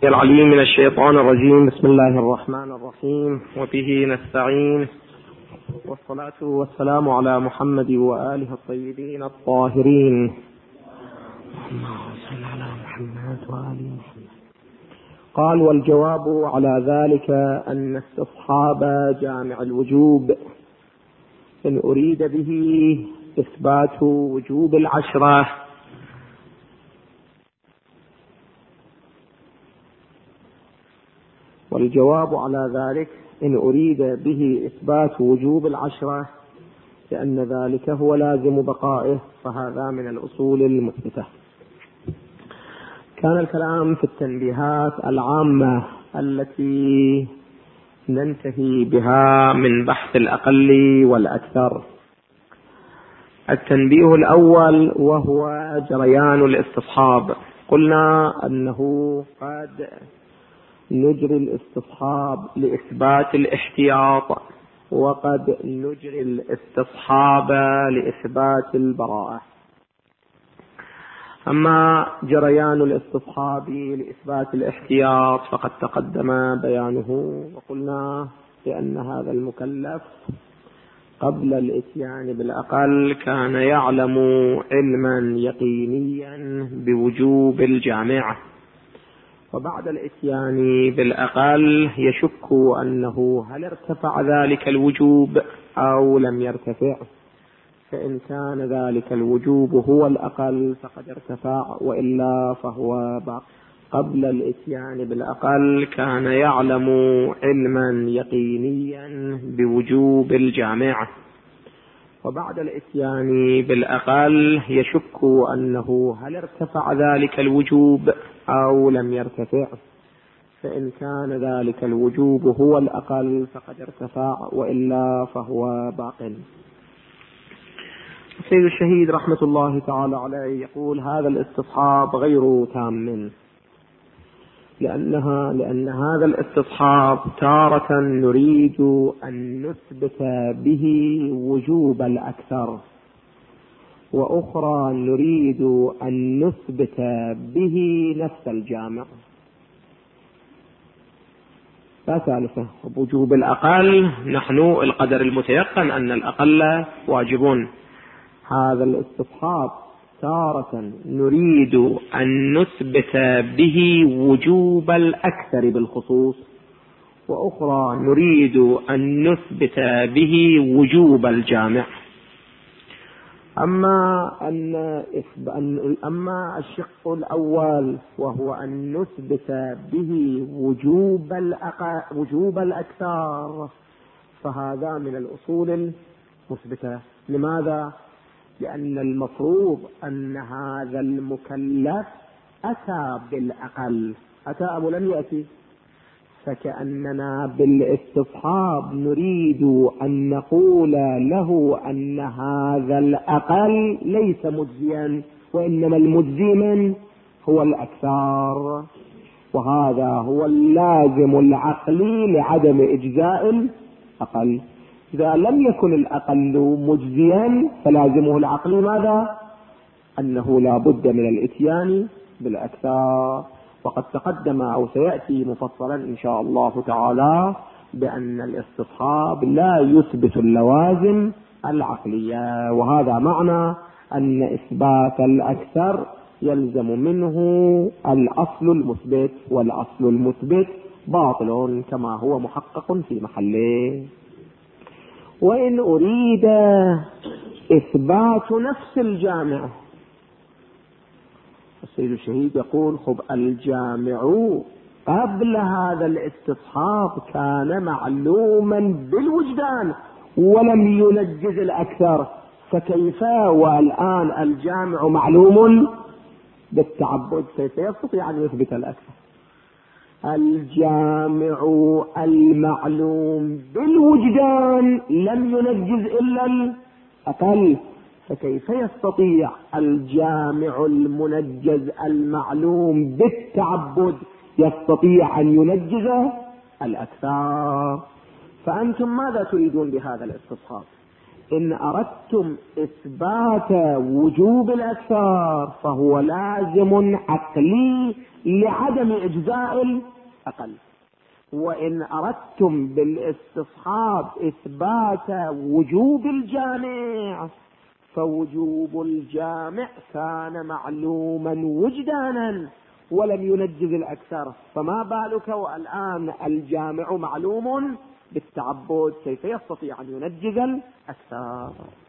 العليم من الشيطان الرجيم. بسم الله الرحمن الرحيم، وبه نستعين، والصلاة والسلام على محمد وآله الطيبين الطاهرين. اللهم صل على محمد وآل محمد. قال: والجواب على ذلك أن استصحاب جامع الوجوب إن أريد به إثبات وجوب العشرة والجواب على ذلك إن أريد به إثبات وجوب العشرة لأن ذلك هو لازم بقائه، فهذا من الأصول المثبتة. كان الكلام في التنبيهات العامة التي ننتهي بها من بحث الأقل والأكثر. التنبيه الأول وهو جريان الاستصحاب. قلنا أنه قد نجري الاستصحاب لإثبات الاحتياط، وقد نجري الاستصحاب لإثبات البراءة. أما جريان الاستصحاب لإثبات الاحتياط فقد تقدم بيانه، وقلنا بأن هذا المكلف قبل الإتيان بالأقل كان يعلم علما يقينيا بوجوب الجامعة، وبعد الإتيان بالأقل يشك أنه هل ارتفع ذلك الوجوب أو لم يرتفع، فإن كان ذلك الوجوب هو الأقل فقد ارتفع، وإلا فهو باق. قبل الإتيان بالأقل كان يعلم علما يقينيا بوجوب الجامعة، وبعد الإتيان بالأقل يشك أنه هل ارتفع ذلك الوجوب أو لم يرتفع، فإن كان ذلك الوجوب هو الأقل فقد ارتفع، وإلا فهو باق. السيد الشهيد رحمة الله تعالى عليه يقول: هذا الاستصحاب غير تام، لأن هذا الاستصحاب تارة نريد أن نثبت به وجوب الأكثر، وأخرى نريد أن نثبت به نفس الجامع. لا ثالثة. وجوب الأقل نحن القدر المتيقن أن الأقل واجبون. هذا الاستصحاب تارة نريد أن نثبت به وجوب الأكثر بالخصوص، وأخرى نريد أن نثبت به وجوب الجامع. أما الشق الأول وهو أن نثبت به وجوب الأكثر، فهذا من الأصول المثبتة. لماذا؟ لأن المفروض أن هذا المكلف أتى بالأقل، أتى أو لم يأتي، فكأننا بالاستصحاب نريد أن نقول له أن هذا الأقل ليس مجزيا، وإنما المجزي من هو الأكثر، وهذا هو اللازم العقلي لعدم إجزاء الأقل. إذا لم يكن الأقل مجزيا فلازمه العقلي ماذا؟ أنه لا بد من الإتيان بالأكثر. وقد تقدم أو سيأتي مفصلا إن شاء الله تعالى بأن الاستصحاب لا يثبت اللوازم العقلية، وهذا معنى أن إثبات الأكثر يلزم منه الأصل المثبت، والأصل المثبت باطل كما هو محقق في محله. وإن أريد إثبات نفس الجامع، السيد الشهيد يقول: خب الجامع قبل هذا الاستصحاب كان معلوما بالوجدان ولم ينجز الأكثر، فكيف والآن الجامع معلوم بالتعبد كيف يستطيع أن يثبت الأكثر؟ الجامع المعلوم بالوجدان لم ينجز إلا الأقل، فكيف يستطيع الجامع المنجز المعلوم بالتعبد يستطيع أن ينجز الأكثر؟ فأنتم ماذا تريدون بهذا الاستصحاب؟ إن أردتم إثبات وجوب الأكثر فهو لازم عقلي لعدم إجزاء الأقل، وإن أردتم بالاستصحاب إثبات وجوب الجامع فوجوب الجامع كان معلوما وجدانا ولم ينجز الأكثر، فما بالك والآن الجامع معلوم بالتعبد، كيف يستطيع أن ينجز الأكثر؟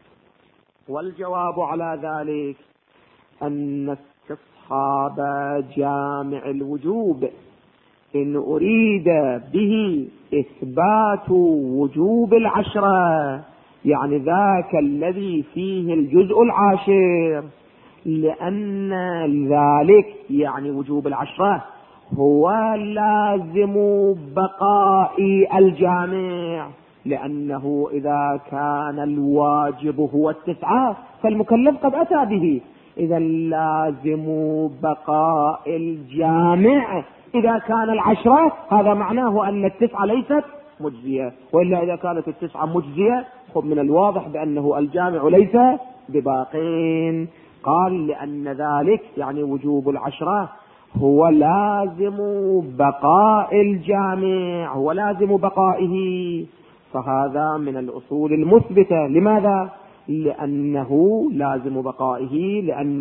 والجواب على ذلك أن استصحاب جامع الوجوب إن أريد به إثبات وجوب العشرة، يعني ذاك الذي فيه الجزء العاشر، لأن ذلك يعني وجوب العشرة هو لازم بقاء الجامع، لأنه إذا كان الواجب هو 9 فالمكلف قد أتى به، إذا لازم بقاء الجامع إذا كان 10، هذا معناه أن 9 ليست مجزية، وإلا إذا كانت 9 مجزية خذ من الواضح بأنه الجامع ليس بباقين. قال لأن ذلك يعني وجوب 10 هو لازم بقاء الجامع، هو لازم بقائه، فهذا من الأصول المثبتة. لماذا؟ لأنه لازم بقائه،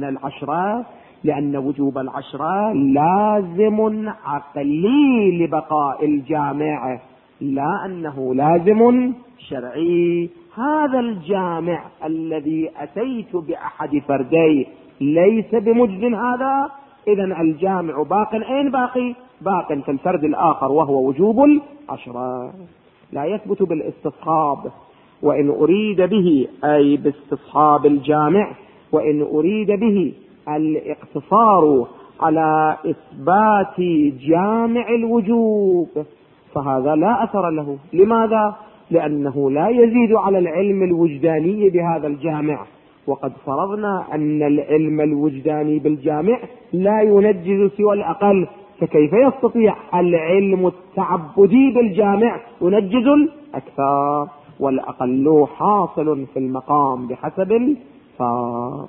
لأن وجوب 10 لازم عقلي لبقاء الجامع، لا أنه لازم شرعي. هذا الجامع الذي أتيت بأحد فرديه ليس بمجز، هذا إذن الجامع باق. أين باق في الفرد الآخر وهو وجوب 10، لا يثبت بالاستصحاب. وإن أريد به أي باستصحاب الجامع، وإن أريد به الاقتصار على إثبات جامع الوجوب فهذا لا أثر له. لماذا؟ لأنه لا يزيد على العلم الوجداني بهذا الجامع، وقد فرضنا أن العلم الوجداني بالجامع لا ينجز سوى الأقل، فكيف يستطيع العلم التعبدي بالجامع ينجز الأكثر؟ والأقل حاصل في المقام بحسب الفار.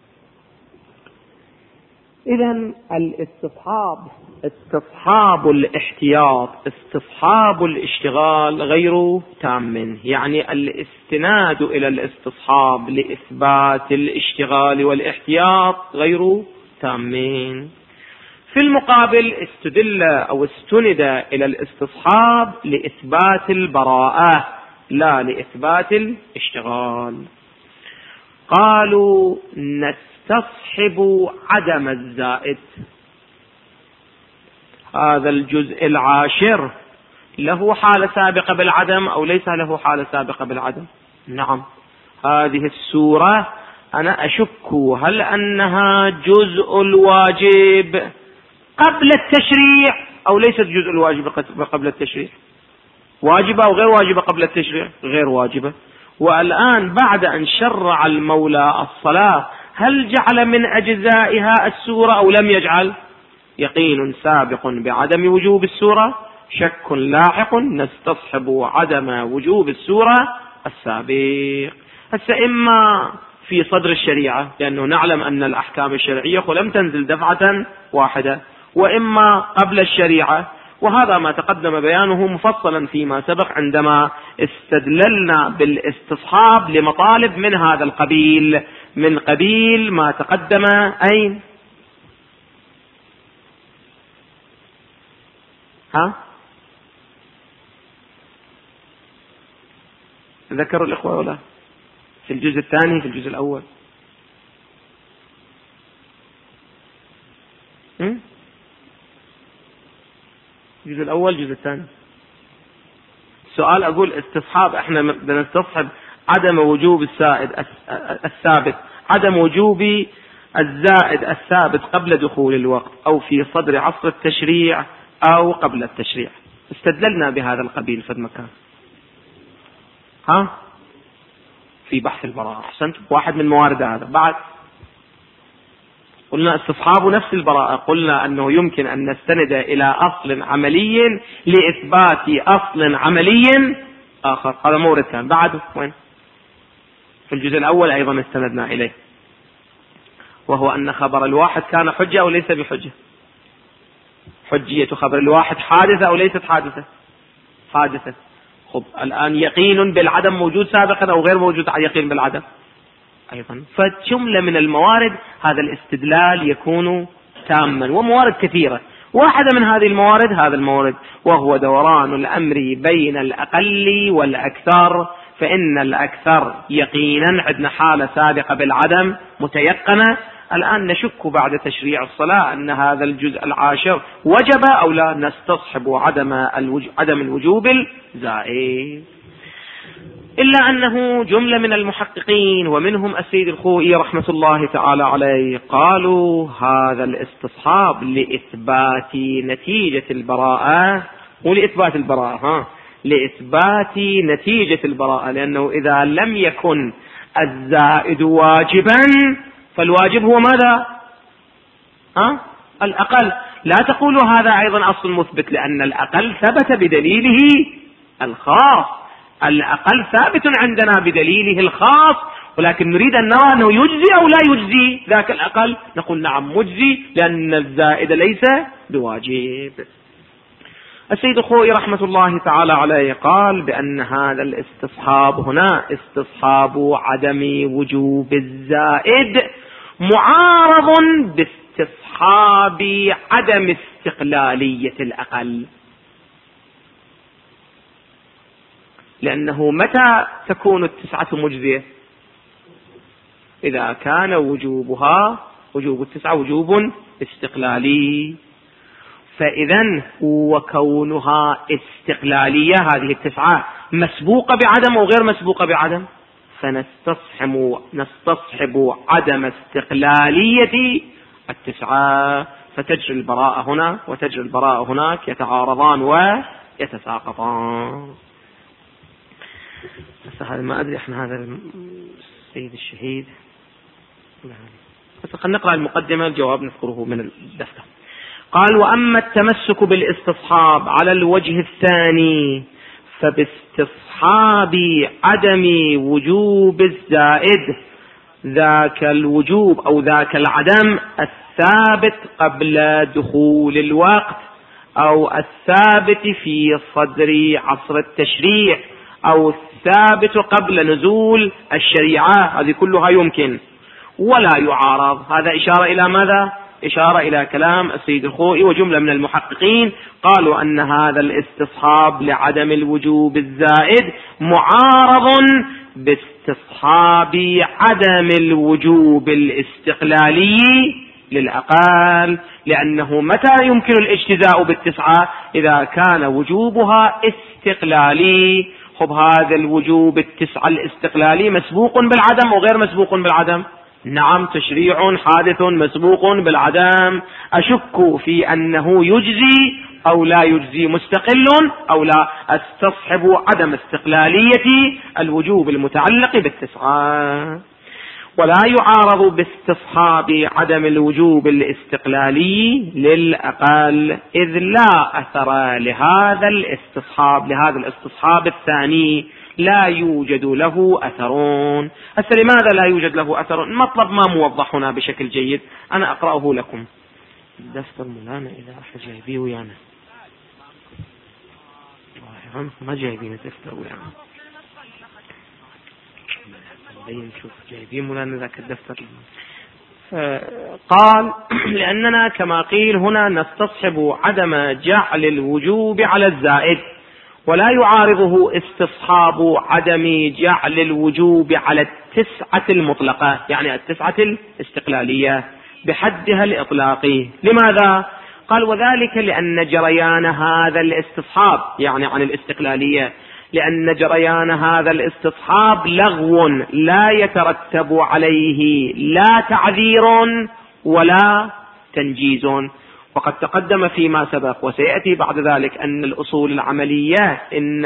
إذن الاستصحاب استصحاب الاحتياط، استصحاب الاشتغال غير تام، يعني الاستناد إلى الاستصحاب لإثبات الاشتغال والاحتياط غير تامين. في المقابل استدل أو استند إلى الاستصحاب لإثبات البراءة لا لإثبات الاشتغال. قالوا نستصحب عدم الزائد، هذا الجزء العاشر له حالة سابقة بالعدم أو ليس له حالة سابقة بالعدم؟ نعم. هذه السورة أنا أشك هل أنها جزء الواجب قبل التشريع أو ليست جزء الواجب قبل التشريع؟ واجبة أو غير واجبة قبل التشريع؟ غير واجبة. والآن بعد أن شرع المولى الصلاة هل جعل من أجزائها السورة أو لم يجعل؟ يقين سابق بعدم وجوب السورة، شك لاحق نستصحب عدم وجوب السورة السابق. هسه إما في صدر الشريعة لأنه نعلم أن الأحكام الشرعية لم تنزل دفعة واحدة، وإما قبل الشريعة، وهذا ما تقدم بيانه مفصلا فيما سبق عندما استدللنا بالاستصحاب لمطالب من هذا القبيل، من قبيل ما تقدم أين؟ ذكروا الإخوة ولا في الجزء الثاني في الجزء الأول؟ الجزء الأول الجزء الثاني. السؤال أقول استصحاب، احنا بدنا نستصحب عدم وجوب الثابت، عدم وجوب الزائد الثابت قبل دخول الوقت أو في صدر عصر التشريع أو قبل التشريع. استدللنا بهذا القبيل في المكان في بحث البراءة. أحسنت، واحد من موارد هذا. بعد قلنا استصحاب نفس البراءة، قلنا أنه يمكن أن نستند إلى أصل عملي لإثبات أصل عملي آخر، هذا مورد كان. بعد وين؟ في الجزء الأول أيضا استندنا إليه، وهو أن خبر الواحد كان حجة أو ليس بحجة. حجية خبر الواحد حادثة أو ليست حادثة؟ حادثة. خب الآن يقين بالعدم موجود سابقا أو غير موجود يقين بالعدم أيضا. فجملة من الموارد هذا الاستدلال يكون تاما، وموارد كثيرة. واحدة من هذه الموارد هذا المورد، وهو دوران الأمر بين الأقل والأكثر. فإن الأكثر يقينا عندنا حالة سابقة بالعدم متيقنة. الآن نشك بعد تشريع الصلاة أن هذا الجزء العاشر وجب أو لا، نستصحب عدم الوجوب الزائد. إلا أنه جملة من المحققين ومنهم السيد الخوئي رحمة الله تعالى عليه قالوا هذا الاستصحاب لإثبات نتيجة البراءة، ولإثبات البراءة لإثبات نتيجة البراءة، لأنه إذا لم يكن الزائد واجبا فالواجب هو ماذا؟ الأقل. لا تقولوا هذا أيضا أصل مثبت، لأن الأقل ثبت بدليله الخاص. الأقل ثابت عندنا بدليله الخاص، ولكن نريد أن نرى أنه يجزي أو لا يجزي ذاك الأقل. نقول نعم مجزي لأن الزائد ليس بواجب. السيد الخوئي رحمة الله تعالى عليه قال بأن هذا الاستصحاب هنا استصحاب عدم وجوب الزائد معارض باستصحاب عدم استقلالية الأقل. لأنه متى تكون التسعة مجزية؟ إذا كان وجوب التسعة وجوب استقلالي. فإذن وكونها استقلالية هذه التسعة مسبوقة بعدم أو غير مسبوقة بعدم، فنستصحب عدم استقلالية التسعة، فتجري البراءة هنا وتجري البراءة هناك، يتعارضان ويتساقطان. بس هذا ما أدري احنا هذا السيد الشهيد بس خلينا نقرأ المقدمة، الجواب نذكره من الدفتر. قال وأما التمسك بالاستصحاب على الوجه الثاني فباستصحاب عدم وجوب الزائد ذاك الوجوب أو ذاك العدم الثابت قبل دخول الوقت أو الثابت في صدر عصر التشريع أو الثابت قبل نزول الشريعة، هذه كلها يمكن ولا يعارض. هذا إشارة إلى ماذا؟ إشارة إلى كلام السيد الخوئي وجملة من المحققين قالوا أن هذا الاستصحاب لعدم الوجوب الزائد معارض باستصحاب عدم الوجوب الاستقلالي للأقل، لأنه متى يمكن الاجتزاء بالتسعة؟ إذا كان وجوبها استقلالي. خب هذا الوجوب التسعة الاستقلالي مسبوق بالعدم أو غير مسبوق بالعدم؟ نعم، تشريع حادث مسبوق بالعدم. أشك في أنه يجزي أو لا يجزي، مستقل أو لا. استصحب عدم استقلالية الوجوب المتعلق بالتسعة. ولا يعارض باستصحاب عدم الوجوب الاستقلالي للأقل، إذ لا أثر لهذا الاستصحاب الثاني، لا يوجد له أثرون. هسه لماذا لا يوجد له أثر؟ المطلب ما موضح هنا بشكل جيد، أنا أقرأه لكم. الدفتر مولانا إذا أحد جايبيه ويانا ما جايبين الدفتر ويانا نشوف جايبين مولانا ذاك الدفتر. قال لأننا كما قيل هنا نستصحب عدم جعل الوجوب على الزائد، ولا يعارضه استصحاب عدم جعل الوجوب على التسعة المطلقة، يعني التسعة الاستقلالية بحدها الإطلاقي. لماذا؟ قال وذلك لأن جريان هذا الاستصحاب، يعني عن الاستقلالية، لأن جريان هذا الاستصحاب لغو لا يترتب عليه لا تعذير ولا تنجيز. وقد تقدم فيما سبق وسيأتي بعد ذلك أن الأصول العملية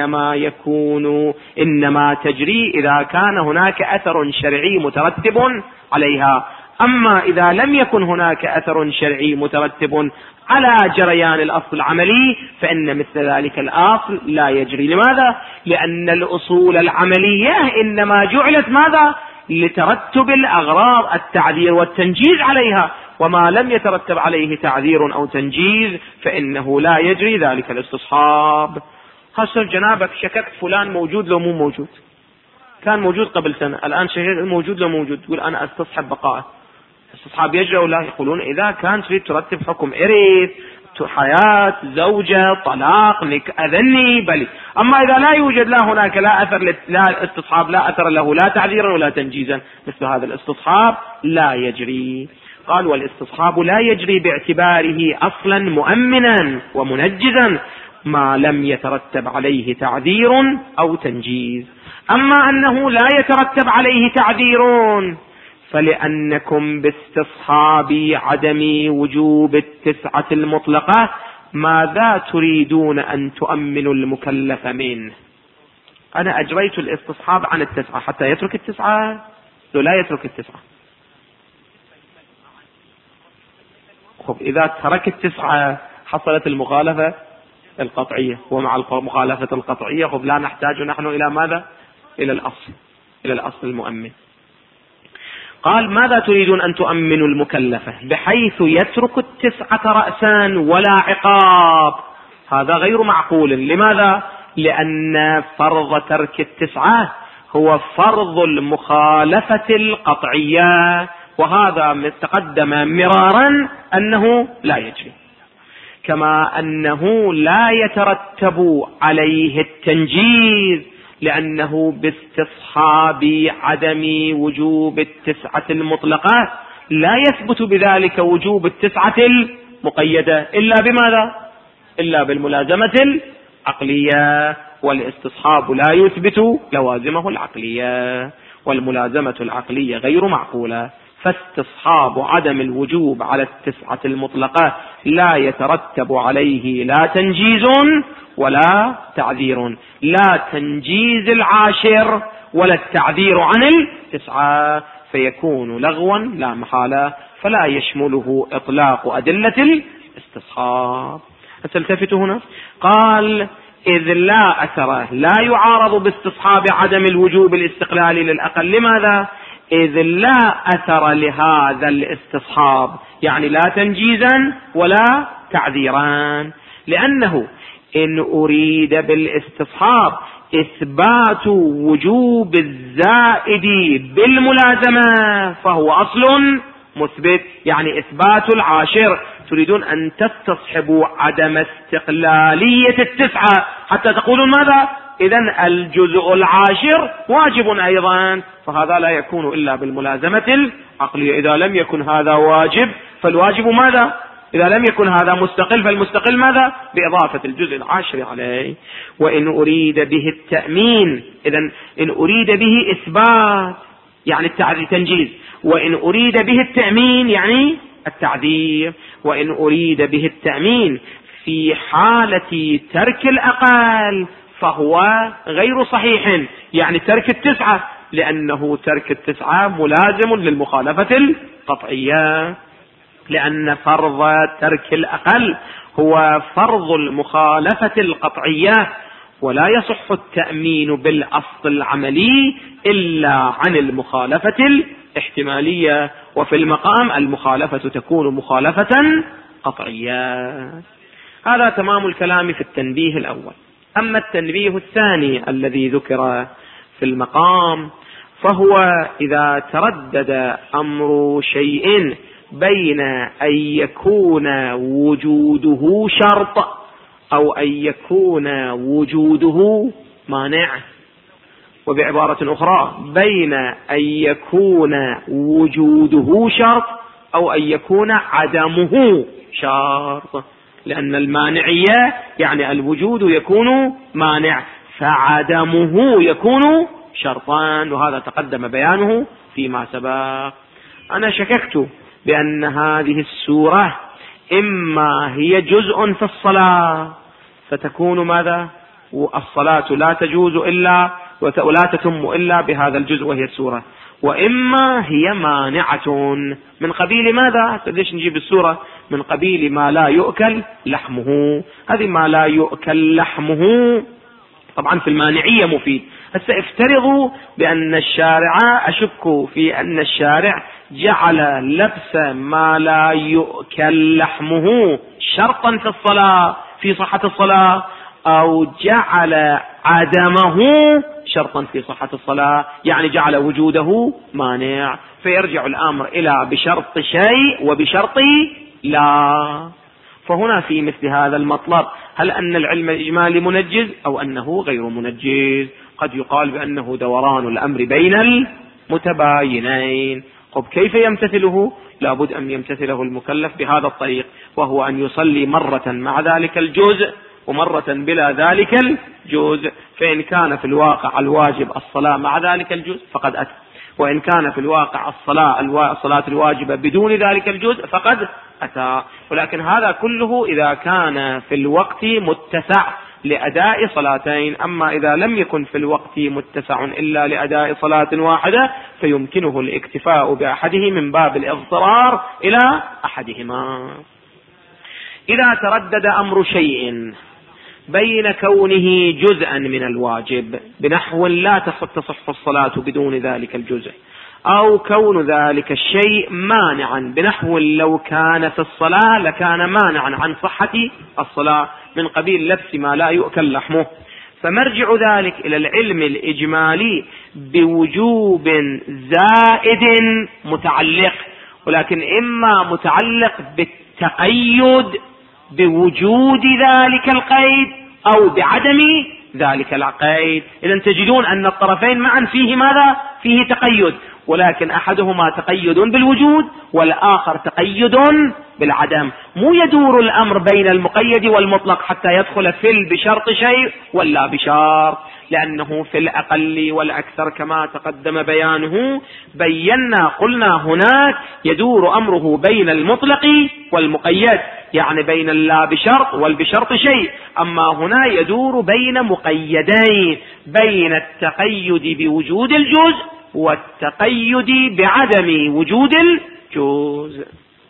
إنما تجري إذا كان هناك أثر شرعي مترتب عليها. أما إذا لم يكن هناك أثر شرعي مترتب على جريان الأصل العملي فإن مثل ذلك الأصل لا يجري. لماذا؟ لأن الأصول العملية إنما جعلت ماذا؟ لترتب الأغراض التعذير والتنجيز عليها، وما لم يترتب عليه تعذير أو تنجيز فإنه لا يجري ذلك الاستصحاب. خاصة جنابك شككت فلان موجود لو مو موجود، كان موجود قبل سنة، الآن شككت موجود لو موجود، تقول أنا استصحب بقائه، استصحاب يجري ولا؟ يقولون إذا كان تريد ترتب حكم إرث، حياة، زوجة، طلاق، أذني بلي. أما إذا لا يوجد لا هناك لا أثر، لا استصحاب لا أثر له لا تعذيرا ولا تنجيزا، مثل هذا الاستصحاب لا يجري. قال والاستصحاب لا يجري باعتباره أصلا مؤمنا ومنجزا ما لم يترتب عليه تعذير أو تنجيز. أما أنه لا يترتب عليه تعذير فلأنكم باستصحاب عدم وجوب التسعة المطلقة ماذا تريدون أن تؤمنوا المكلف منه؟ أنا أجريت الاستصحاب عن التسعة حتى يترك التسعة، لو لا يترك التسعة. خب إذا ترك التسعة حصلت المخالفة القطعية، ومع المخالفة القطعية خب لا نحتاج نحن إلى ماذا؟ إلى الأصل، إلى الأصل المؤمن. قال ماذا تريدون أن تؤمنوا المكلفة بحيث يترك التسعة رأسا ولا عقاب؟ هذا غير معقول. لماذا؟ لأن فرض ترك التسعة هو فرض المخالفة القطعية، وهذا تقدم مرارا أنه لا يجري، كما أنه لا يترتب عليه التنجيز لأنه باستصحاب عدم وجوب التسعة المطلقة لا يثبت بذلك وجوب التسعة المقيدة إلا بماذا؟ إلا بالملازمة العقلية، والاستصحاب لا يثبت لوازمه العقلية، والملازمة العقلية غير معقولة. فاستصحاب عدم الوجوب على التسعة المطلقة لا يترتب عليه لا تنجيز ولا تعذير، لا تنجيز العاشر ولا التعذير عن التسعة، فيكون لغوا لا محالة، فلا يشمله إطلاق أدلة الاستصحاب. تلتفت هنا قال إذ لا أثر لا يعارض باستصحاب عدم الوجوب الاستقلالي للأقل. لماذا؟ إذ لا أثر لهذا الاستصحاب، يعني لا تنجيزا ولا تعذيران، لأنه إن أريد بالاستصحاب إثبات وجوب الزائد بالملازمة فهو أصل مثبت، يعني إثبات العاشر. تريدون أن تستصحبوا عدم استقلالية التسعة حتى تقولون ماذا؟ إذن الجزء العاشر واجب أيضا، فهذا لا يكون إلا بالملازمة العقلية. إذا لم يكن هذا واجب فالواجب ماذا؟ إذا لم يكن هذا مستقل فالمستقل ماذا؟ بإضافة الجزء العاشر عليه. وإن أريد به التأمين، إذن إن أريد به إثبات يعني التنجيز، وإن أريد به التأمين يعني التعذير. وإن أريد به التأمين في حالة ترك الأقل فهو غير صحيح، يعني ترك التسعة، لأنه ترك التسعة ملازم للمخالفة القطعية، لأن فرض ترك الأقل هو فرض المخالفة القطعية، ولا يصح التأمين بالأصل العملي إلا عن المخالفة الاحتمالية، وفي المقام المخالفة تكون مخالفة قطعية. هذا تمام الكلام في التنبيه الأول. أما التنبيه الثاني الذي ذكر في المقام فهو إذا تردد أمر شيء بين أن يكون وجوده شرط أو أن يكون وجوده مانع، وبعبارة أخرى بين أن يكون وجوده شرط أو أن يكون عدمه شرط، لأن المانعية يعني الوجود يكون مانع فعدمه يكون شرطان، وهذا تقدم بيانه فيما سبق. أنا شككت بأن هذه السورة إما هي جزء في الصلاة فتكون ماذا؟ والصلاة لا تجوز إلا ولا تتم إلا بهذا الجزء وهي السورة، وإما هي مانعة من قبيل ماذا؟ ليش نجيب السورة؟ من قبيل ما لا يؤكل لحمه. هذه ما لا يؤكل لحمه طبعا في المانعية مفيد. هسه افترضوا بأن الشارع، أشك في أن الشارع جعل لبس ما لا يؤكل لحمه شرطا في الصلاة في صحة الصلاة، أو جعل عدمه شرطا في صحة الصلاة، يعني جعل وجوده مانع، فيرجع الأمر إلى بشرط شيء وبشرط لا. فهنا في مثل هذا المطلب هل أن العلم الإجمالي منجز أو أنه غير منجز؟ قد يقال بأنه دوران الأمر بين المتباينين. طب كيف يمتثله؟ لابد أن يمتثله المكلف بهذا الطريق، وهو أن يصلي مرة مع ذلك الجزء ومرة بلا ذلك الجزء. فإن كان في الواقع الواجب الصلاة مع ذلك الجزء فقد أتى، وإن كان في الواقع الصلاة الواجبة بدون ذلك الجزء فقد أتى. ولكن هذا كله إذا كان في الوقت متسع لأداء صلاتين. أما إذا لم يكن في الوقت متسع إلا لأداء صلاة واحدة فيمكنه الاكتفاء بأحده من باب الاضطرار إلى أحدهما. إذا تردد أمر شيء بين كونه جزءا من الواجب بنحو لا تصح الصلاة بدون ذلك الجزء، أو كون ذلك الشيء مانعا بنحو لو كان في الصلاة لكان مانعا عن صحة الصلاة من قبيل لبس ما لا يؤكل لحمه، فمرجع ذلك إلى العلم الإجمالي بوجوب زائد متعلق، ولكن إما متعلق بالتقيد بوجود ذلك القيد أو بعدم ذلك القيد. إذن تجدون أن الطرفين معا فيه ماذا؟ فيه تقيد، ولكن أحدهما تقيد بالوجود والآخر تقيد بالعدم. مو يدور الأمر بين المقيد والمطلق حتى يدخل في بشرط شيء ولا بشرط، لأنه في الأقل والأكثر كما تقدم بيانه بينا قلنا هناك يدور أمره بين المطلق والمقيد، يعني بين اللا بشرط والبشرط شيء. أما هنا يدور بين مقيدين، بين التقيد بوجود الجزء والتقيد بعدم وجود الجزء.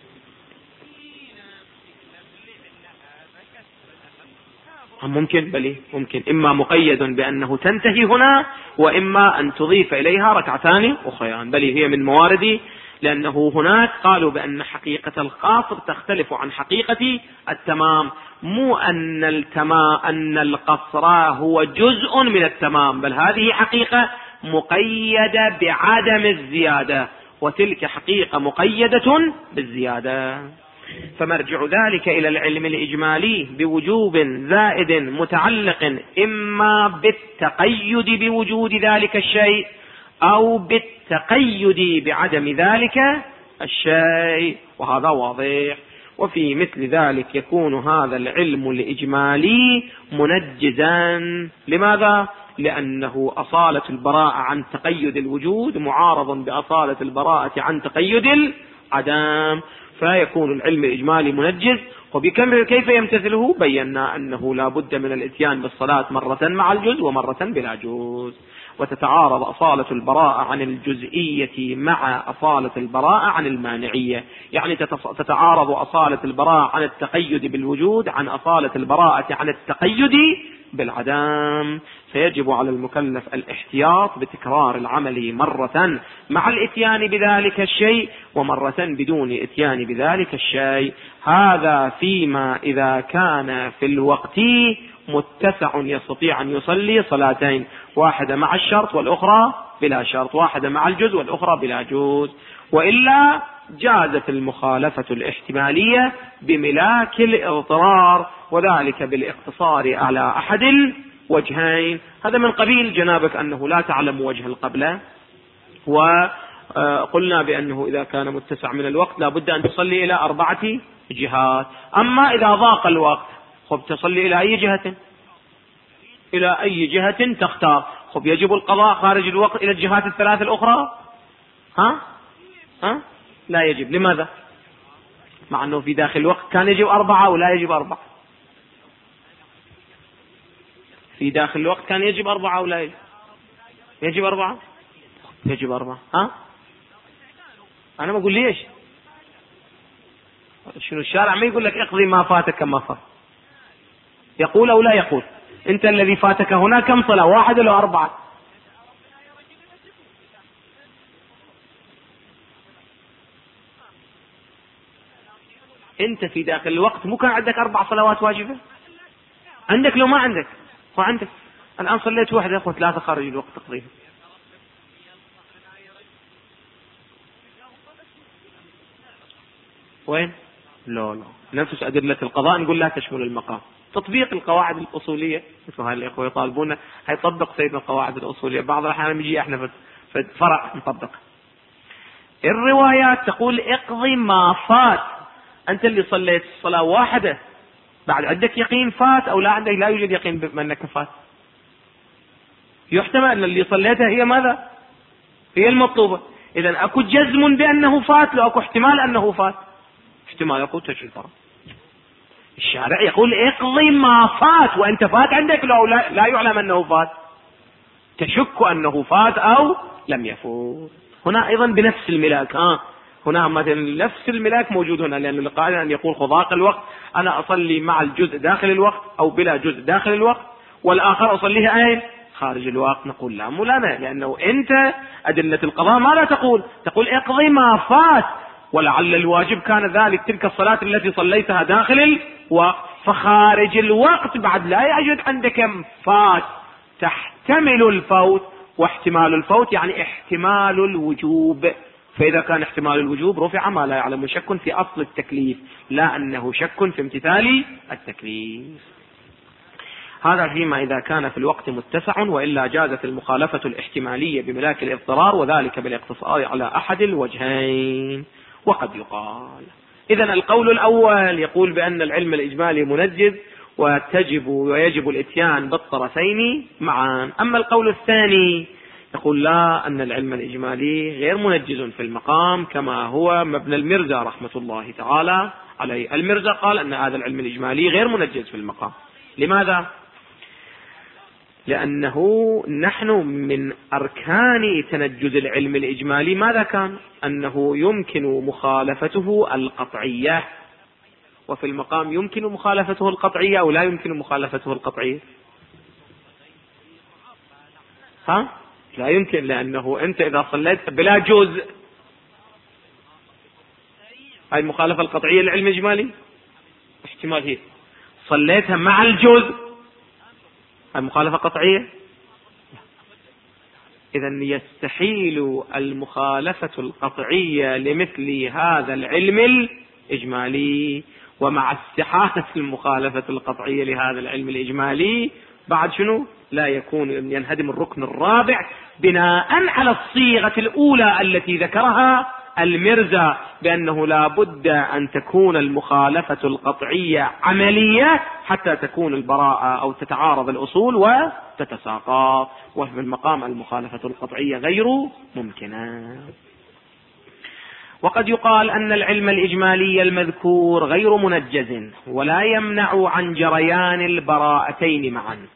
ممكن، بل ممكن إما مقيد بأنه تنتهي هنا، وإما أن تضيف إليها ركعتان أخريان، بل هي من موارد، لأنه هناك قالوا بأن حقيقة القاصر تختلف عن حقيقة التمام. مو أن القصر هو جزء من التمام، بل هذه حقيقة مقيدة بعدم الزيادة، وتلك حقيقة مقيدة بالزيادة. فمرجع ذلك إلى العلم الإجمالي بوجوب زائد متعلق إما بالتقيد بوجود ذلك الشيء أو بالتقيد بعدم ذلك الشيء، وهذا واضح. وفي مثل ذلك يكون هذا العلم الإجمالي منجزا. لماذا؟ لأنه أصالة البراءة عن تقيد الوجود معارض بأصالة البراءة عن تقيد العدم، فيكون العلم الإجمالي منجز. وكيف يمتثله؟ بينا أنه لا بد من الاتيان بالصلاة مرة مع الجزء ومرة بلا جزء، وتتعارض أصالة البراءة عن الجزئية مع أصالة البراءة عن المانعية، يعني تتعارض أصالة البراءة عن التقيد بالوجود عن أصالة البراءة عن التقيد بالعدم. فيجب على المكلف الاحتياط بتكرار العمل مرة مع الاتيان بذلك الشيء ومرة بدون اتيان بذلك الشيء. هذا فيما إذا كان في الوقت متسع يستطيع أن يصلي صلاتين، واحدة مع الشرط والأخرى بلا شرط، واحدة مع الجزء والأخرى بلا جزء. وإلا جازت المخالفة الاحتمالية بملاك الاضطرار، وذلك بالاقتصار على أحد الوجهين. هذا من قبيل جنابك أنه لا تعلم وجه القبلة، وقلنا بأنه إذا كان متسع من الوقت لا بد أن تصلي إلى 4 جهات. أما إذا ضاق الوقت تصلي إلى أي جهة؟ إلى أي جهة تختار. يجب القضاء خارج الوقت إلى الجهات الثلاث الأخرى؟ لا يجب. لماذا؟ مع أنه في داخل الوقت كان يجب 4 ولا يجب 4؟ في داخل الوقت كان يجب 4 ولا يجب؟ يجب 4. يجب 4. أنا ما أقول ليش. شنو الشارع ما يقول لك اقضي ما فاتك كما فات، يقول أو لا يقول؟ انت الذي فاتك هنا كم صلاة؟ 1 أو 4؟ انت في داخل الوقت مو كان عندك 4 صلوات واجبة؟ عندك لو ما عندك؟ هو عندك. الآن صليت 1 و3 خارج الوقت تقريبا. وين؟ لا نفس أدلة القضاء نقول لا تشمل المقام. تطبيق القواعد الأصولية مثل هاي الإخوة يطالبون هيطبق سيدنا القواعد الأصولية، بعض الأحيان يجي احنا في فرع نطبق. الروايات تقول اقضي ما فات. أنت اللي صليت صلاة 1 بعد عندك يقين فات أو لا عندك؟ لا يوجد يقين بأنك فات. يحتمل أن اللي صليتها هي ماذا؟ هي المطلوبة. إذن أكو جزم بأنه فات، لو أكو احتمال أنه فات. احتمال يقول تجري الفرق. الشارع يقول اقضي ما فات، وأنت فات عندك لو لا يعلم أنه فات، تشك أنه فات أو لم يفوت. هنا أيضا بنفس الملاك. هنا مثلا نفس الملاك موجود هنا، لأن القاعدة أن يقول خضاق الوقت أنا أصلي مع الجزء داخل الوقت أو بلا جزء داخل الوقت، والآخر أصليها أين؟ خارج الوقت. نقول لا مولانا، لأنه أنت أدلة القضاء ما لا تقول اقضي ما فات، ولعل الواجب كان ذلك تلك الصلاة التي صليتها داخل الوقت، فخارج الوقت بعد لا يوجد عندك فات، تحتمل الفوت، واحتمال الفوت يعني احتمال الوجوب. فإذا كان احتمال الوجوب رفع ما لا يعلم شك في أصل التكليف، لا أنه شك في امتثال التكليف. هذا فيما إذا كان في الوقت متسع، وإلا جازت المخالفة الاحتمالية بملاك الاضطرار، وذلك بالاقتصار على أحد الوجهين. وقد يقال إذن القول الأول يقول بأن العلم الإجمالي منجز ويجب الاتيان بالطرفين معا. أما القول الثاني يقول لا، أن العلم الإجمالي غير منجز في المقام، كما هو مبنى المرزا رحمة الله تعالى عليه. المرزا قال أن هذا العلم الإجمالي غير منجز في المقام. لماذا؟ لأنه نحن من أركان تنجز العلم الإجمالي ماذا كان؟ أنه يمكن مخالفته القطعية، وفي المقام يمكن مخالفته القطعية أو لا يمكن مخالفته القطعية؟ لا يمكن، لأنه أنت إذا صليت بلا جزء، هاي المخالفة القطعية للعلم الإجمالي احتمال هي صليتها مع الجزء، هاي مخالفة قطعية. إذن يستحيل المخالفة القطعية لمثل هذا العلم الإجمالي. ومع استحالة المخالفة القطعية لهذا العلم الإجمالي بعد شنو؟ لا يكون ينهدم الركن الرابع بناء على الصيغة الأولى التي ذكرها المرزا، بأنه لا بد أن تكون المخالفة القطعية عملية حتى تكون البراءة أو تتعارض الأصول وتتساقط، وفي المقام المخالفة القطعية غير ممكنة. وقد يقال أن العلم الإجمالي المذكور غير منجز، ولا يمنع عن جريان البراءتين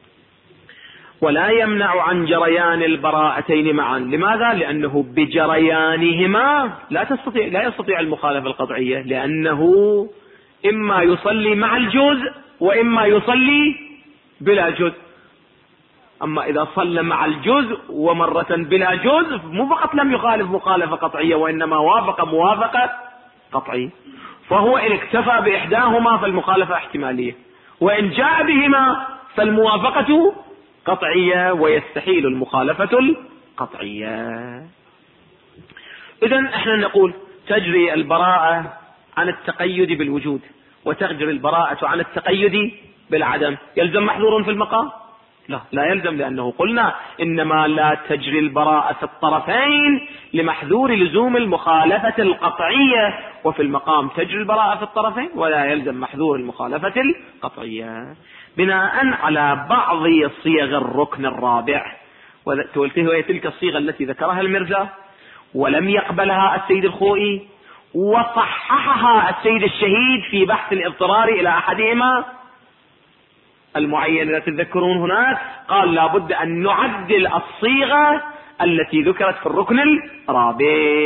معا. لماذا؟ لأنه بجريانهما لا يستطيع المخالفة القطعية، لأنه إما يصلي مع الجزء وإما يصلي بلا جزء. أما إذا صلى مع الجزء ومرة بلا جزء مو فقط لم يخالف مخالفة قطعية، وإنما وافق موافقة قطعية. فهو إن اكتفى بإحداهما فالمخالفة احتمالية، وإن جاء بهما فالموافقة قطعية، ويستحيل المخالفة القطعية. إذن احنا نقول تجري البراءة عن التقيد بالوجود، وتجري البراءة عن التقيد بالعدم. يلزم محذور في المقام؟ لا يلزم، لأنه قلنا إنما لا تجري البراءة في الطرفين لمحذور لزوم المخالفة القطعية، وفي المقام تجري البراءة في الطرفين ولا يلزم محذور المخالفة القطعية، بناء على بعض صيغ الركن الرابع. وهي تلك الصيغة التي ذكرها المرزا ولم يقبلها السيد الخوئي، وصححها السيد الشهيد في بحث الاضطرار إلى أحدهما المعين. لا تتذكرون هناك قال لابد أن نعدل الصيغة التي ذكرت في الركن الرابع.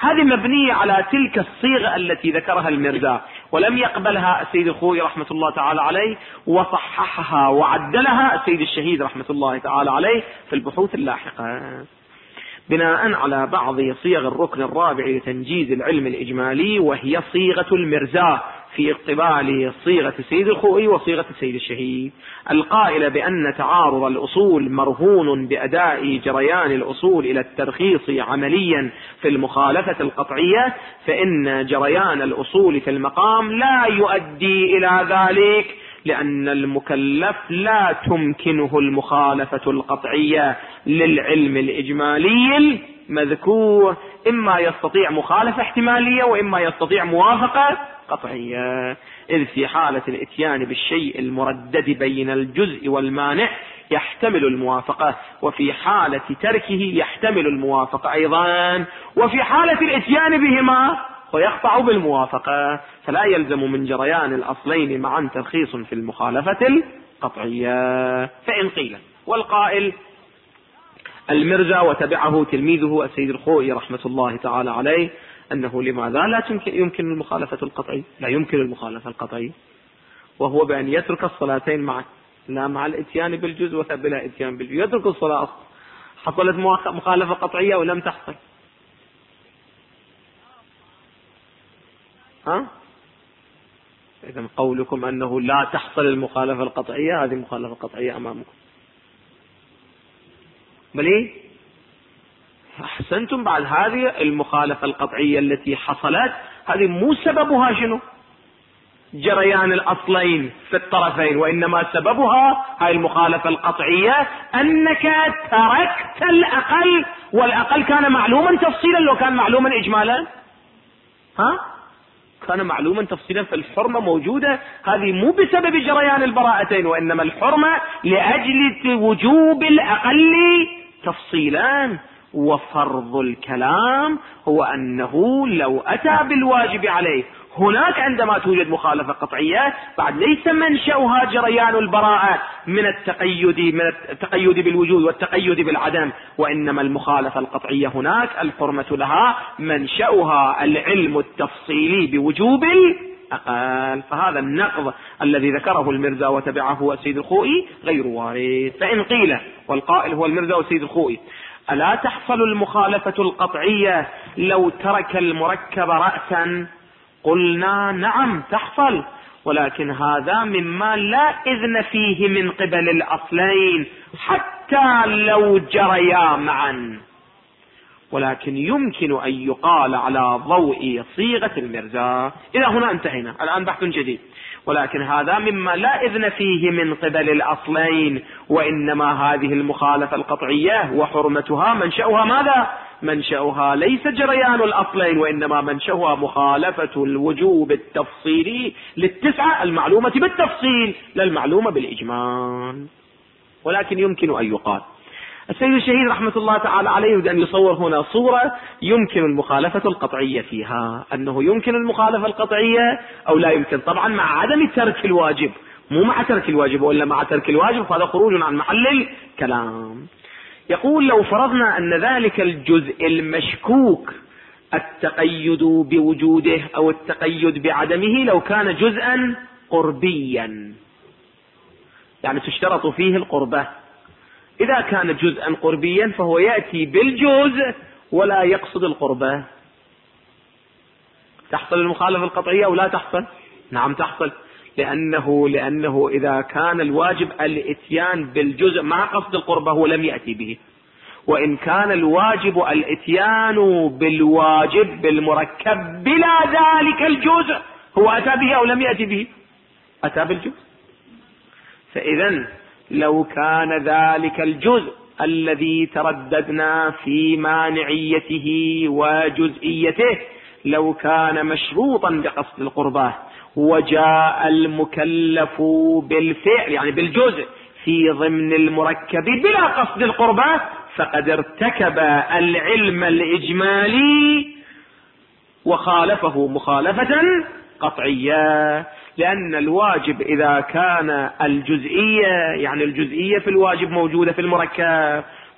هذه مبنية على تلك الصيغة التي ذكرها المرزا، ولم يقبلها السيد الخوئي رحمة الله تعالى عليه، وصححها وعدلها السيد الشهيد رحمة الله تعالى عليه في البحوث اللاحقة بناء على بعض صيغ الركن الرابع لتنجيز العلم الإجمالي، وهي صيغة المرزا في قبال صيغة السيد الخوئي وصيغة السيد الشهيد، القائلة بأن تعارض الأصول مرهون بأداء جريان الأصول إلى الترخيص عمليا في المخالفة القطعية، فإن جريان الأصول في المقام لا يؤدي إلى ذلك، لأن المكلف لا تمكنه المخالفة القطعية للعلم الإجمالي المذكور، إما يستطيع مخالفة احتمالية وإما يستطيع موافقة قطعية، إذ في حالة الإتيان بالشيء المردد بين الجزء والمانع يحتمل الموافقة، وفي حالة تركه يحتمل الموافقة أيضا، وفي حالة الإتيان بهما ويقطع بالموافقة، فلا يلزم من جريان الأصلين معا ترخيص في المخالفة القطعية. فإن قيل والقائل المرزا وتبعه تلميذه السيد الخوئي رحمة الله تعالى عليه أنه لماذا لا يمكن المخالفة القطعية؟ لا يمكن المخالفة القطعية، وهو بأن يترك الصلاتين معا، لا مع الاتيان بالجزء وبلا اتيان بالجزء، يترك الصلاة. حصلت مخالفة قطعية ولم تحصل، إذن قولكم أنه لا تحصل المخالفة القطعية، هذه مخالفة قطعية أمامكم. بلي أحسنتم، بعد هذه المخالفة القطعية التي حصلت هذه مو سببها شنو؟ جريان الأصلين في الطرفين، وإنما سببها هاي المخالفة القطعية أنك تركت الأقل، والأقل كان معلوما تفصيلا، لو كان معلوما إجمالا كان معلوما تفصيلا، فالحرمة موجودة، هذه مو بسبب جريان البراءتين، وإنما الحرمة لأجل وجوب الأقل تفصيلا. وفرض الكلام هو أنه لو أتى بالواجب عليه هناك عندما توجد مخالفة قطعية بعد ليس منشأها جريان البراءة من التقيد بالوجود والتقيد بالعدم، وإنما المخالفة القطعية هناك الحرمة لها منشأها العلم التفصيلي بوجوب الأقل، فهذا النقض الذي ذكره المرزا وتبعه السيد الخوئي غير وارد. فإن قيل والقائل هو المرزا والسيد الخوئي ألا تحصل المخالفة القطعية لو ترك المركب رأسا؟ قلنا نعم تحصل، ولكن هذا مما لا إذن فيه من قبل الأصلين حتى لو جريا معا، ولكن يمكن أن يقال على ضوء صيغة المرزا. إلى هنا انتهينا، الآن بحث جديد. ولكن هذا مما لا إذن فيه من قبل الأصلين، وإنما هذه المخالفة القطعية وحرمتها منشأها ماذا؟ منشأها ليس جريان الأصلين، وإنما منشأها مخالفة الوجوب التفصيلي للتسعة المعلومة بالتفصيل لا المعلومة بالإجمال. ولكن يمكن أن يقال السيد الشهيد رحمة الله تعالى عليه يريد أن يصور هنا صورة يمكن المخالفة القطعية فيها، أنه يمكن المخالفة القطعية أو لا يمكن، طبعا مع عدم ترك الواجب، مو مع ترك الواجب، وإلا مع ترك الواجب فهذا خروج عن محل الكلام. يقول لو فرضنا أن ذلك الجزء المشكوك التقيد بوجوده أو التقيد بعدمه لو كان جزءا قربيا، يعني تشترط فيه القربة، إذا كان جزءا قربيا فهو يأتي بالجزء ولا يقصد القربة، تحصل المخالفة القطعية أو لا تحصل؟ نعم تحصل، لأنه إذا كان الواجب الإتيان بالجزء مع قصد القربة هو لم يأتي به، وإن كان الواجب الإتيان بالواجب بالمركب بلا ذلك الجزء هو أتى به أو لم يأتي به؟ أتى بالجزء. فإذن لو كان ذلك الجزء الذي ترددنا في مانعيته وجزئيته لو كان مشروطا بقصد القربة وجاء المكلف بالفعل يعني بالجزء في ضمن المركب بلا قصد القربة فقد ارتكب العلم الإجمالي وخالفه مخالفة قطعية، لأن الواجب إذا كان الجزئية يعني الجزئية في الواجب موجودة في المركب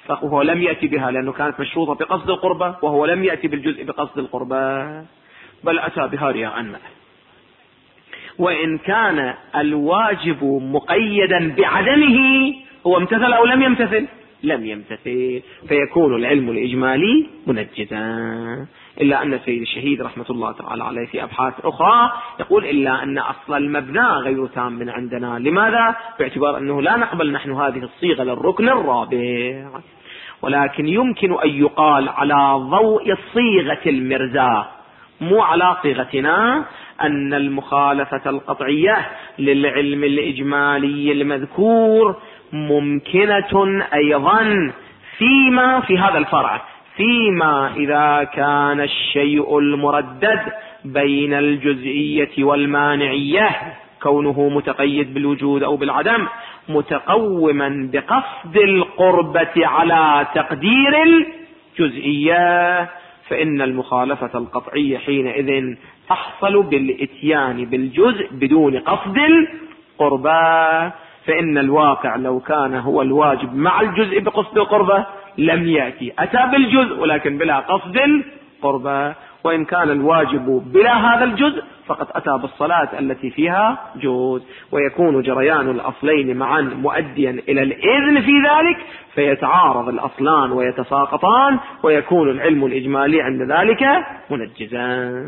فهو لم يأتي بها لأنه كانت مشروطة بقصد القربة، وهو لم يأتي بالجزء بقصد القربة، بل أتى بها رياء معه. وإن كان الواجب مقيدا بعدمه، هو امتثل أو لم يمتثل؟ لم يمتثل، فيكون العلم الإجمالي منجزا. إلا أن سيد الشهيد رحمة الله تعالى عليه في أبحاث أخرى يقول إلا أن أصل المبنى غير تام من عندنا. لماذا؟ باعتبار أنه لا نقبل نحن هذه الصيغة للركن الرابع. ولكن يمكن أن يقال على ضوء صيغة المرزا، مو على صيغتنا، أن المخالفة القطعية للعلم الإجمالي المذكور ممكنة أيضا فيما في هذا الفرع، فيما إذا كان الشيء المردد بين الجزئية والمانعية كونه متقيد بالوجود أو بالعدم متقوما بقصد القربة على تقدير الجزئية، فإن المخالفة القطعية حينئذ تحصل بالإتيان بالجزء بدون قصد القربة. فإن الواقع لو كان هو الواجب مع الجزء بقصد القربة لم يأتي، أتى بالجزء ولكن بلا قصد القربة. وإن كان الواجب بلا هذا الجزء فقد أتى بالصلاة التي فيها جزء، ويكون جريان الأصلين معا مؤديا إلى الإذن في ذلك، فيتعارض الأصلان ويتساقطان، ويكون العلم الإجمالي عند ذلك منجزا.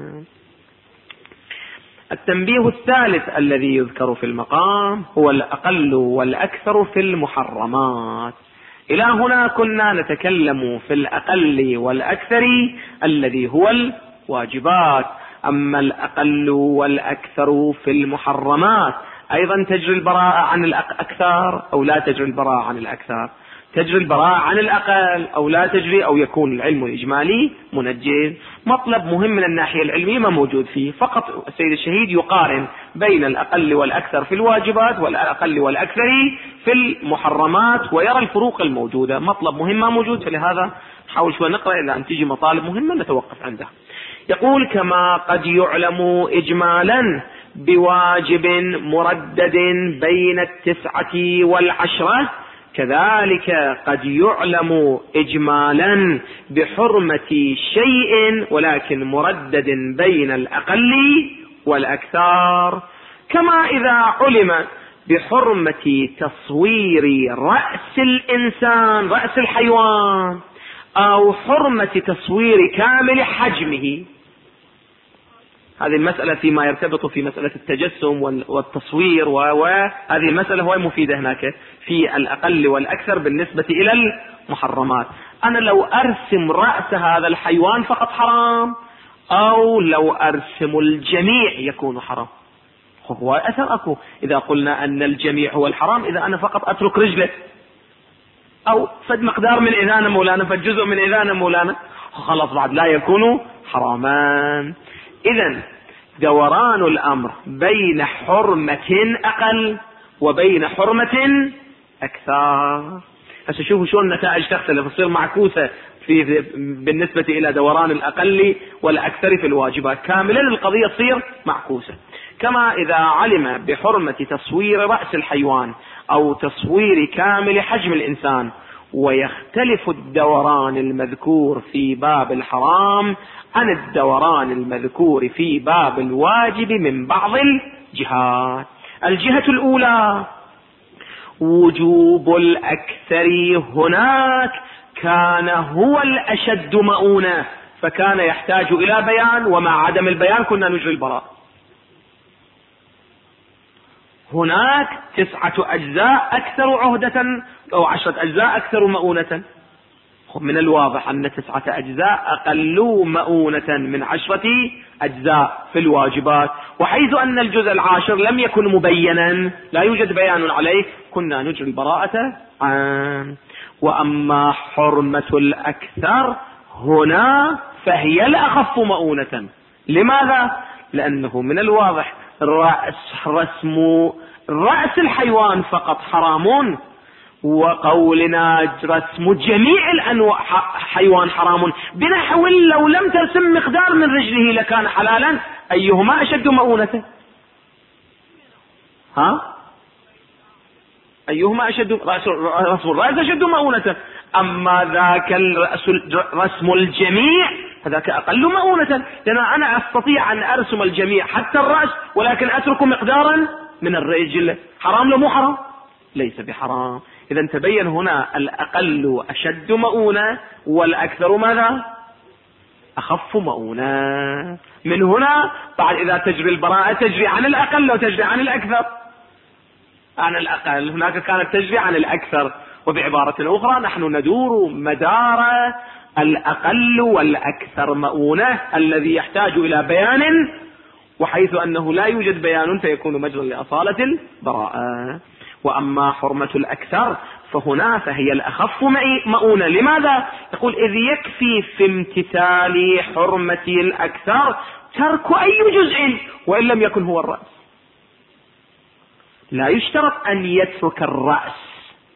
التنبيه الثالث الذي يذكر في المقام هو الأقل والأكثر في المحرمات. إلى هنا كنا نتكلم في الأقل والأكثر الذي هو الواجبات. أما الأقل والأكثر في المحرمات أيضا تجري البراءة عن الأكثر أو لا تجري البراءة عن الأكثر، تجري البراءة عن الأقل أو لا تجري، أو يكون العلم الإجمالي منجز. مطلب مهم من الناحية العلمية ما موجود فيه، فقط السيد الشهيد يقارن بين الأقل والأكثر في الواجبات والأقل والأكثر في المحرمات ويرى الفروق الموجودة. مطلب مهم ما موجود، فلهذا نحاول شوي نقرأ إلى أن تيجي مطالب مهمة نتوقف عندها. يقول كما قد يعلم إجمالا بواجب مردد بين 9 و10، كذلك قد يعلم إجمالا بحرمة شيء ولكن مردد بين الأقل والأكثر. كما إذا علم بحرمة تصوير رأس الإنسان، رأس الحيوان، أو حرمة تصوير كامل حجمه. هذه المسألة فيما يرتبط في مسألة التجسم والتصوير، وهذه المسألة هو مفيدة هناك في الأقل والأكثر بالنسبة إلى المحرمات. أنا لو أرسم رأس هذا الحيوان فقط حرام، أو لو أرسم الجميع يكون حرام. هو أثر أكو إذا قلنا أن الجميع هو الحرام، إذا أنا فقط أترك رجله أو فد مقدار من إذان مولانا، فد جزء من إذان مولانا، خلاص بعد لا يكون حراما. إذن دوران الأمر بين حرمة أقل وبين حرمة أكثر. هسه شوفوا شلون النتائج تختلف، تصير معكوسة بالنسبة إلى دوران الأقل والأكثر في الواجبات، كاملا القضية تصير معكوسة. كما إذا علم بحرمة تصوير رأس الحيوان أو تصوير كامل حجم الإنسان، ويختلف الدوران المذكور في باب الحرام عن الدوران المذكور في باب الواجب من بعض الجهات. الجهة الأولى وجوب الأكثر هناك كان هو الأشد مؤونة، فكان يحتاج إلى بيان، ومع عدم البيان كنا نجري البراء. هناك 9 أجزاء أكثر عهدة، أو 10 أجزاء أكثر مؤونة. من الواضح أن 9 أجزاء أقل مؤونة من 10 أجزاء في الواجبات، وحيث أن الجزء العاشر لم يكن مبينا، لا يوجد بيان عليه، كنا نجري البراءة عنه. وأما حرمة الأكثر هنا فهي الأخف مؤونة. لماذا؟ لأنه من الواضح رسم رأس الحيوان فقط حرام، وقولنا رسم جميع الأنواع حيوان حرام، بنحو لو لم ترسم مقدار من رجله لكان حلالا. أيهما أشد مؤونة؟ أيهما أشد؟ رأس الرأس أشد مؤونة، أما ذاك رسم الجميع فذاك أقل مؤونة، لأن أنا أستطيع أن أرسم الجميع حتى الرأس ولكن أترك مقدارا من الرجل. حرام لو مو حرام؟ ليس بحرام. إذا تبين هنا الأقل أشد مؤونة والأكثر ماذا؟ أخف مؤونة. من هنا بعد إذا تجري البراءة تجري عن الأقل وتجري عن الأكثر. عن الأقل هناك كانت تجري عن الأكثر. وبعبارة أخرى نحن ندور مدار الأقل والأكثر مؤونة الذي يحتاج إلى بيان، وحيث أنه لا يوجد بيان فيكون مجرى لأصالة البراءة. وأما حرمة الأكثر فهنا فهي الأخف مؤونة. لماذا؟ يقول إذ يكفي في امتثال حرمة الأكثر ترك أي جزء وإن لم يكن هو الرأس. لا يشترط أن يترك الرأس،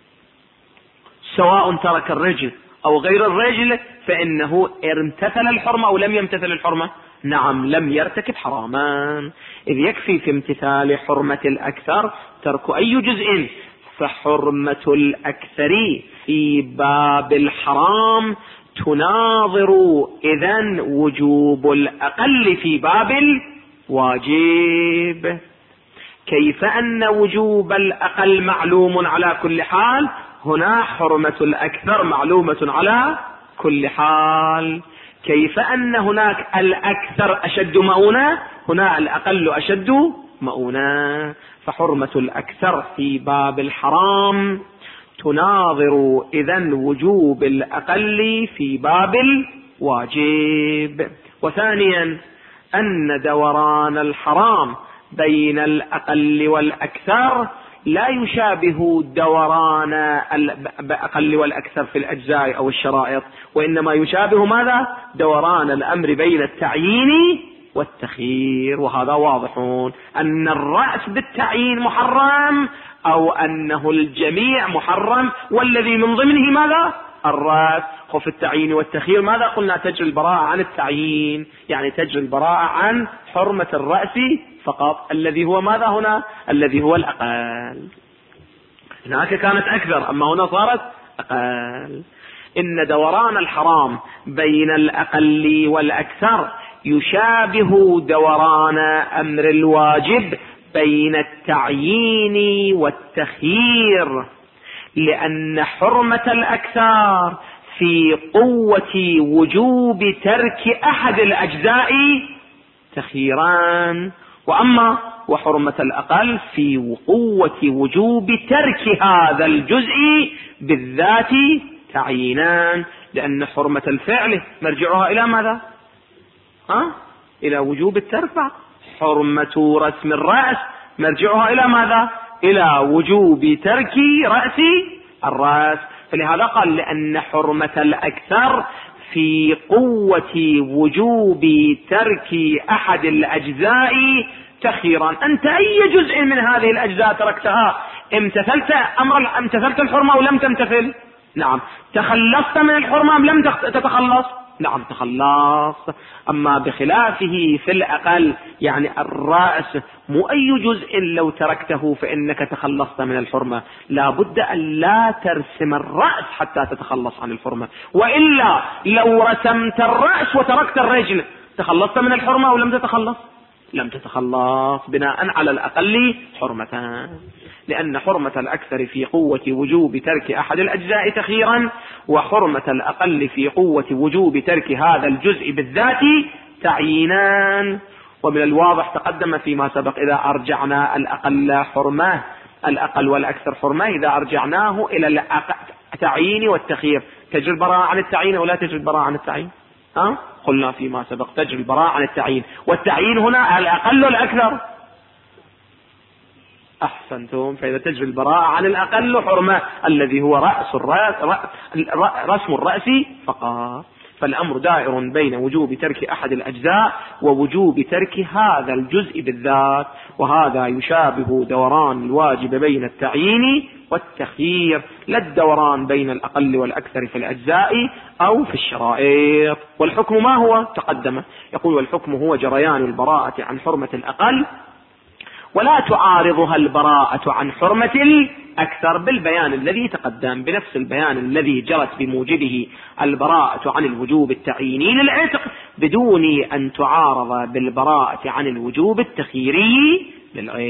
سواء ترك الرجل أو غير الرجل فإنه امتثل الحرمة أو لم يمتثل الحرمة، نعم لم يرتكب حراما. إذ يكفي في امتثال حرمة الأكثر ترك أي جزء، فحرمة الأكثر في باب الحرام تناظر إذن وجوب الأقل في باب الواجب. كيف أن وجوب الأقل معلوم على كل حال، هنا حرمة الأكثر معلومة على كل حال. كيف أن هناك الأكثر أشد مؤونة، هنا الأقل أشد مؤونة. فحرمة الأكثر في باب الحرام تناظر إذن وجوب الأقل في باب الواجب. وثانيا أن دوران الحرام بين الأقل والأكثر لا يشابه دوران الأقل والأكثر في الأجزاء أو الشرائط، وإنما يشابه ماذا؟ دوران الأمر بين التعيين والتخيير. وهذا واضح أن الرأس بالتعيين محرم أو أنه الجميع محرم، والذي من ضمنه ماذا؟ الرأس. وفي التعيين والتخيير ماذا قلنا؟ تجري البراءة عن التعيين، يعني تجري البراءة عن حرمة الرأس فقط، الذي هو ماذا هنا؟ الذي هو الأقل. هناك كانت أكثر أما هنا صارت أقل. إن دوران الحرام بين الأقل والأكثر يشابه دوران أمر الواجب بين التعيين والتخيير، لأن حرمة الأكثر في قوة وجوب ترك أحد الأجزاء تخييران، وأما وحرمة الأقل في قوة وجوب ترك هذا الجزء بالذات تعيينان، لأن حرمة الفعل مرجعها إلى ماذا؟ إلى وجوب الترك. حرمة رسم الرأس مرجعها إلى ماذا؟ إلى وجوب ترك رأس الرأس. فلهذا قال لأن حرمة الأكثر في قوة وجوب ترك أحد الأجزاء تخييرا. أنت أي جزء من هذه الأجزاء تركتها؟ امتثلت الحرمة أو لم تمتثل؟ نعم. تخلصت من الحرمة أم لم تتخلص؟ نعم تخلص. أما بخلافه في الأقل يعني الرأس مو أي جزء لو تركته فإنك تخلصت من الحرمة، لا بد أن لا ترسم الرأس حتى تتخلص عن الحرمة، وإلا لو رسمت الرأس وتركت الرجل تخلصت من الحرمة أو لم تتخلص؟ لم تتخلص، بناء على الأقل حرمتان. لأن حرمة الأكثر في قوة وجوب ترك أحد الأجزاء تخييرا، وحرمة الأقل في قوة وجوب ترك هذا الجزء بالذات تعيينان. ومن الواضح تقدم فيما سبق إذا أرجعنا الأقل حرمة، الأقل والأكثر حرمة، إذا أرجعناه إلى التعيين والتخيير تجري البراءة عن التعيين أو لا تجري البراءة عن التعيين؟ قلنا فيما سبق تجري البراءة عن التعيين، والتعيين هنا الأقل والأكثر. أحسنتم. فإذا تجري البراءة عن الأقل حرمة الذي هو رسم الرأس فقط. فالأمر دائر بين وجوب ترك أحد الأجزاء ووجوب ترك هذا الجزء بالذات، وهذا يشابه دوران الواجب بين التعيين والتخيير، لا الدوران بين الأقل والأكثر في الأجزاء أو في الشرائط. والحكم ما هو؟ تقدم يقول والحكم هو جريان البراءة عن حرمة الأقل ولا تعارضها البراءة عن حرمة أكثر بالبيان الذي تقدم، بنفس البيان الذي جرت بموجبه البراءة عن الوجوب التعييني للعتق بدون أن تعارض بالبراءة عن الوجوب التخييري للغير.